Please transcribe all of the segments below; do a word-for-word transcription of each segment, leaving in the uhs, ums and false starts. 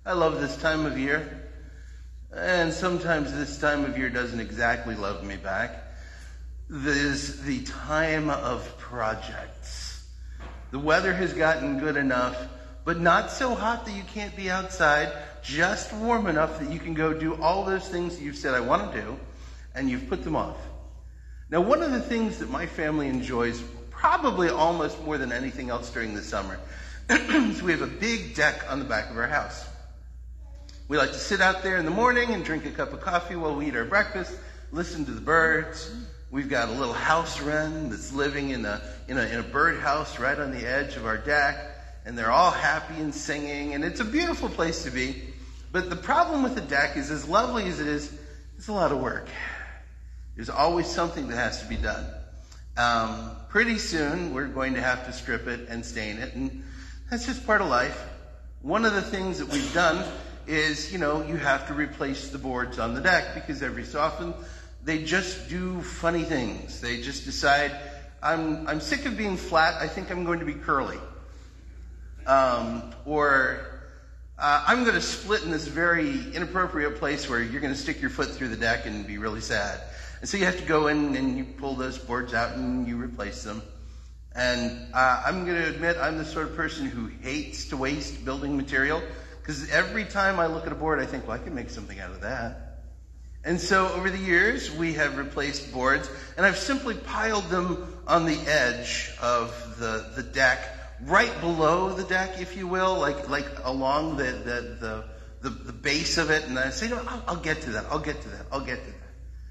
I love this time of year. And sometimes this time of year doesn't exactly love me back. There's the time of projects. The weather has gotten good enough, but not so hot that you can't be outside, just warm enough that you can go do all those things that you've said I want to do, and you've put them off. Now, one of the things that my family enjoys probably almost more than anything else during the summer is we have a big deck on the back of our house. We like to sit out there in the morning and drink a cup of coffee while we eat our breakfast, listen to the birds. We've got a little house wren that's living in a, in a, in a bird house right on the edge of our deck, and they're all happy and singing, and it's a beautiful place to be. But the problem with the deck is, as lovely as it is, it's a lot of work. There's always something that has to be done. Um, pretty soon, we're going to have to strip it and stain it, and that's just part of life. One of the things that we've done is, you know, you have to replace the boards on the deck, because every so often they just do funny things. They just decide, I'm I'm sick of being flat, I think I'm going to be curly. Um, or uh, I'm going to split in this very inappropriate place where you're going to stick your foot through the deck and be really sad. And so you have to go in and you pull those boards out and you replace them. And uh, I'm going to admit I'm the sort of person who hates to waste building material, because every time I look at a board, I think, well, I can make something out of that. And so over the years, we have replaced boards, and I've simply piled them on the edge of the, the deck, right below the deck, if you will, like like along the the, the, the, the base of it. And I say, no, I'll, I'll get to that, I'll get to that, I'll get to that.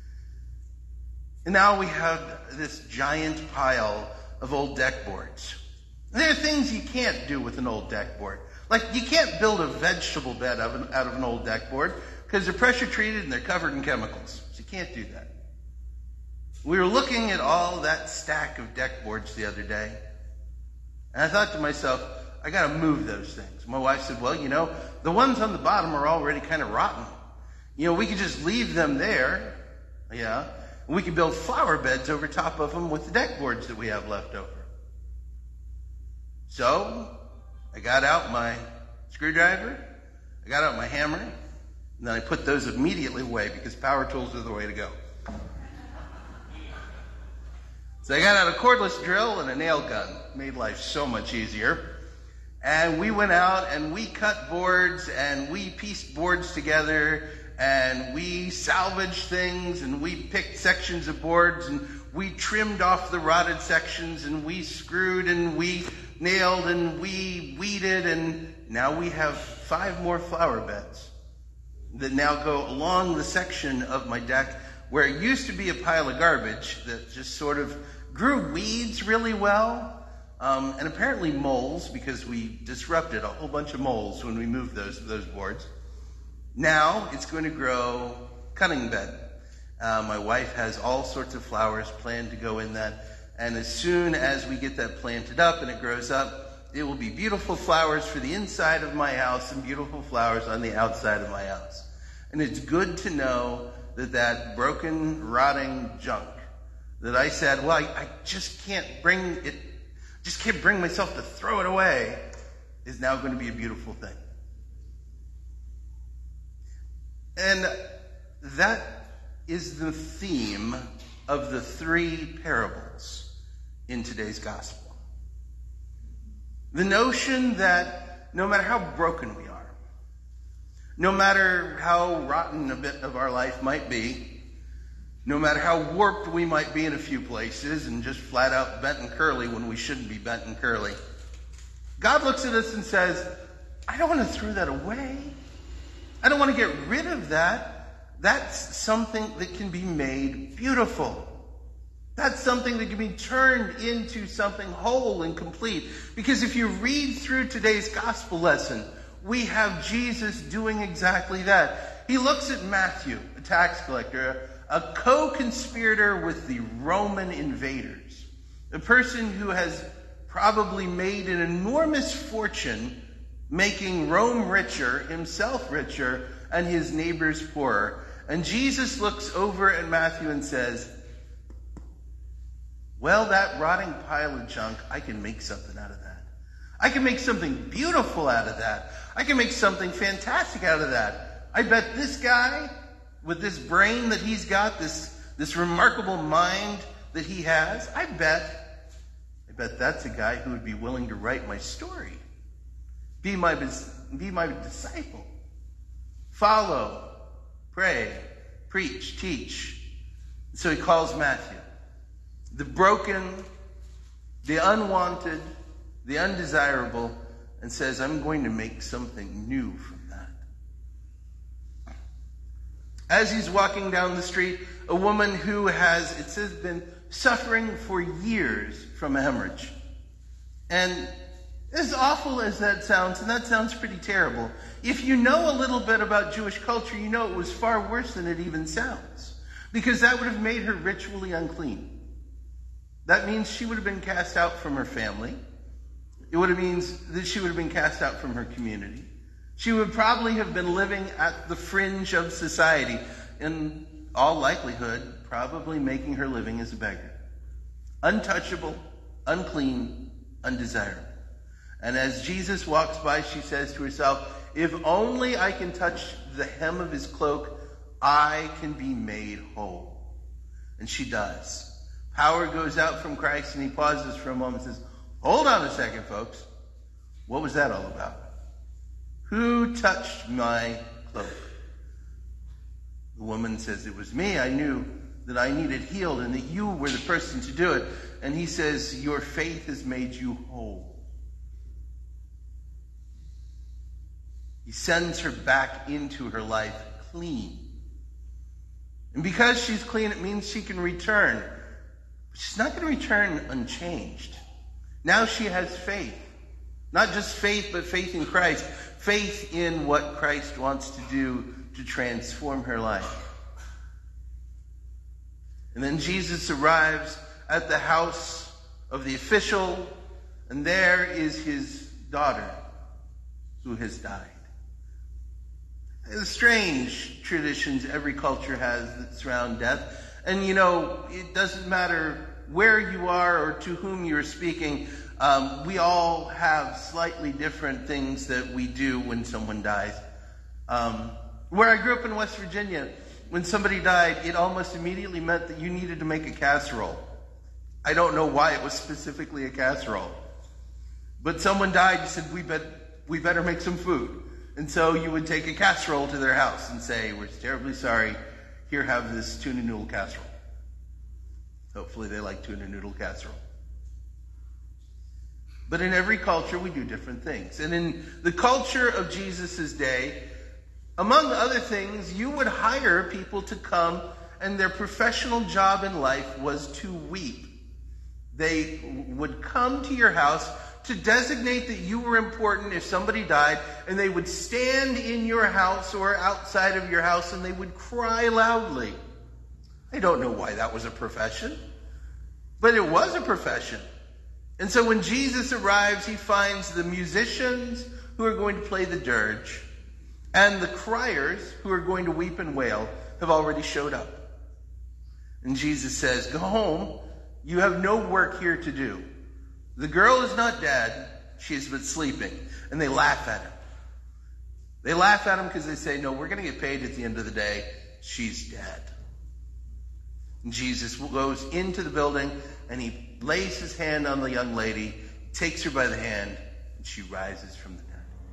And now we have this giant pile of old deck boards. And there are things you can't do with an old deck board. Like, you can't build a vegetable bed out of an, out of an old deck board, because they're pressure treated and they're covered in chemicals. So you can't do that. We were looking at all that stack of deck boards the other day, and I thought to myself, I got to move those things. My wife said, well, you know, the ones on the bottom are already kind of rotten. You know, we could just leave them there. Yeah. And we could build flower beds over top of them with the deck boards that we have left over. So I got out my screwdriver, I got out my hammer, and then I put those immediately away, because power tools are the way to go. So I got out a cordless drill and a nail gun. Made life so much easier. And we went out and we cut boards and we pieced boards together and we salvaged things and we picked sections of boards and we trimmed off the rotted sections and we screwed and we nailed and we weeded, and now we have five more flower beds that now go along the section of my deck where it used to be a pile of garbage that just sort of grew weeds really well, um, and apparently moles, because we disrupted a whole bunch of moles when we moved those those boards. Now it's going to grow cunning bed. Uh, my wife has all sorts of flowers planned to go in that, and as soon as we get that planted up and it grows up, it will be beautiful flowers for the inside of my house and beautiful flowers on the outside of my house. And it's good to know that that broken, rotting junk that I said, well, I, I just can't bring it, just can't bring myself to throw it away, is now going to be a beautiful thing. And that is the theme of the three parables in today's gospel. The notion that no matter how broken we are, no matter how rotten a bit of our life might be, no matter how warped we might be in a few places and just flat out bent and curly when we shouldn't be bent and curly, God looks at us and says, I don't want to throw that away. I don't want to get rid of that. That's something that can be made beautiful. That's something that can be turned into something whole and complete. Because if you read through today's gospel lesson, we have Jesus doing exactly that. He looks at Matthew, a tax collector, a co-conspirator with the Roman invaders, a person who has probably made an enormous fortune making Rome richer, himself richer, and his neighbors poorer. And Jesus looks over at Matthew and says, well, that rotting pile of junk, I can make something out of that. I can make something beautiful out of that. I can make something fantastic out of that. I bet this guy, with this brain that he's got, this, this remarkable mind that he has, I bet, I bet that's a guy who would be willing to write my story. Be my, be my disciple. Follow, pray, preach, teach. So he calls Matthew. The broken, the unwanted, the undesirable, and says, I'm going to make something new from that. As he's walking down the street, a woman who has, it says, been suffering for years from a hemorrhage. And as awful as that sounds, and that sounds pretty terrible, if you know a little bit about Jewish culture, you know it was far worse than it even sounds. Because that would have made her ritually unclean. That means she would have been cast out from her family. It would have means that she would have been cast out from her community. She would probably have been living at the fringe of society. In all likelihood, probably making her living as a beggar. Untouchable, unclean, undesirable. And as Jesus walks by, she says to herself, if only I can touch the hem of his cloak, I can be made whole. And she does. Power goes out from Christ, and he pauses for a moment and says, hold on a second, folks. What was that all about? Who touched my cloak? The woman says, it was me. I knew that I needed healed and that you were the person to do it. And he says, your faith has made you whole. He sends her back into her life clean. And because she's clean, it means she can return. But she's not going to return unchanged. Now she has faith. Not just faith, but faith in Christ. Faith in what Christ wants to do to transform her life. And then Jesus arrives at the house of the official, and there is his daughter who has died. There's strange traditions every culture has that surround death. And you know, it doesn't matter where you are or to whom you're speaking. Um, we all have slightly different things that we do when someone dies. Um, where I grew up in West Virginia, when somebody died, it almost immediately meant that you needed to make a casserole. I don't know why it was specifically a casserole. But someone died, you said, we, bet, we better make some food. And so you would take a casserole to their house and say, we're terribly sorry, here, have this tuna noodle casserole. Hopefully they like tuna noodle casserole. But in every culture, we do different things. And in the culture of Jesus' day, among other things, you would hire people to come, and their professional job in life was to weep. They would come to your house to designate that you were important if somebody died, and they would stand in your house or outside of your house, and they would cry loudly. I don't know why that was a profession, but it was a profession. And so when Jesus arrives, he finds the musicians who are going to play the dirge, and the criers who are going to weep and wail have already showed up. And Jesus says, go home. You have no work here to do. The girl is not dead. She is but sleeping. And they laugh at him. They laugh at him because they say, no, we're going to get paid at the end of the day. She's dead. And Jesus goes into the building, and he lays his hand on the young lady, takes her by the hand, and she rises from the dead.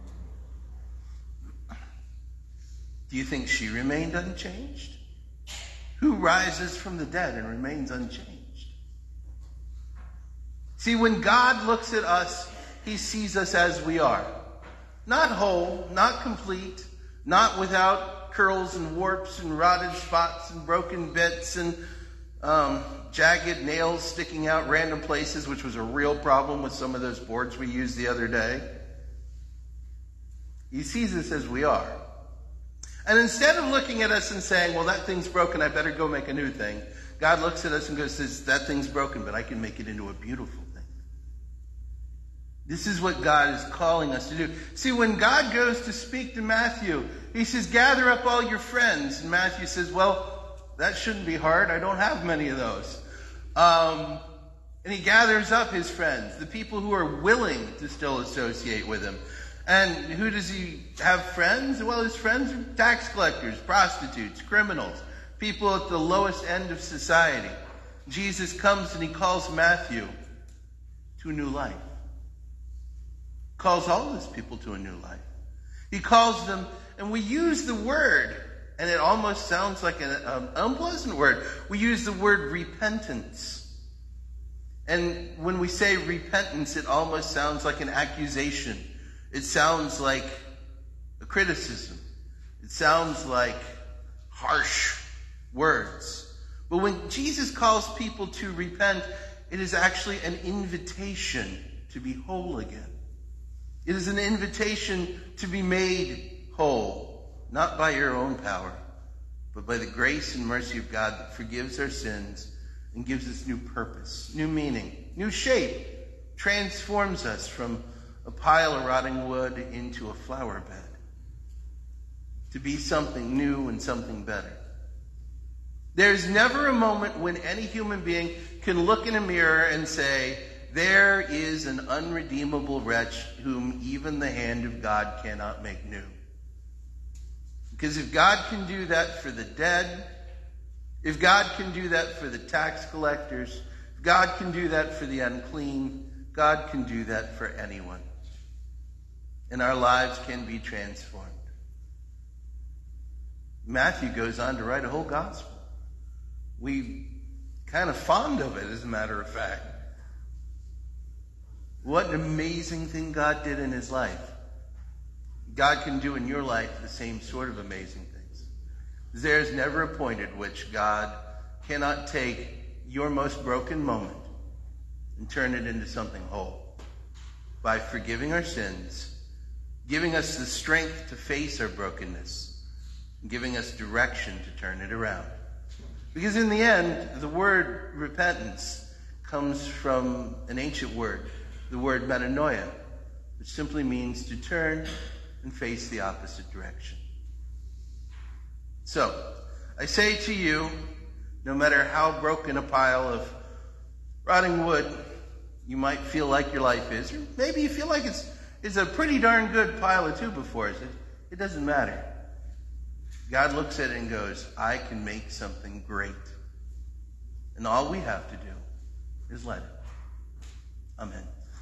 Do you think she remained unchanged? Who rises from the dead and remains unchanged? See, when God looks at us, he sees us as we are. Not whole, not complete, not without curls and warps and rotted spots and broken bits and um, jagged nails sticking out random places, which was a real problem with some of those boards we used the other day. He sees us as we are. And instead of looking at us and saying, well, that thing's broken, I better go make a new thing, God looks at us and goes, says, that thing's broken, but I can make it into a beautiful thing. This is what God is calling us to do. See, when God goes to speak to Matthew, he says, gather up all your friends. And Matthew says, well, that shouldn't be hard. I don't have many of those. Um, and he gathers up his friends, the people who are willing to still associate with him. And who does he have friends? Well, his friends are tax collectors, prostitutes, criminals, people at the lowest end of society. Jesus comes and he calls Matthew to a new life. Calls all those people to a new life. He calls them, and we use the word, and it almost sounds like an um, unpleasant word. We use the word repentance. And when we say repentance, it almost sounds like an accusation. It sounds like a criticism. It sounds like harsh words. But when Jesus calls people to repent, it is actually an invitation to be whole again. It is an invitation to be made whole, not by your own power, but by the grace and mercy of God that forgives our sins and gives us new purpose, new meaning, new shape, transforms us from a pile of rotting wood into a flower bed, to be something new and something better. There's never a moment when any human being can look in a mirror and say, there is an unredeemable wretch whom even the hand of God cannot make new. Because if God can do that for the dead, if God can do that for the tax collectors, if God can do that for the unclean, God can do that for anyone. And our lives can be transformed. Matthew goes on to write a whole gospel. We kind of fond of it, as a matter of fact. What an amazing thing God did in his life. God can do in your life the same sort of amazing things. There is never a point at which God cannot take your most broken moment and turn it into something whole by forgiving our sins, giving us the strength to face our brokenness, and giving us direction to turn it around. Because in the end, the word repentance comes from an ancient word, the word metanoia, which simply means to turn and face the opposite direction. So, I say to you, no matter how broken a pile of rotting wood you might feel like your life is, or maybe you feel like it's, it's a pretty darn good pile of two before us, it, it doesn't matter. God looks at it and goes, I can make something great. And all we have to do is let him. Amen.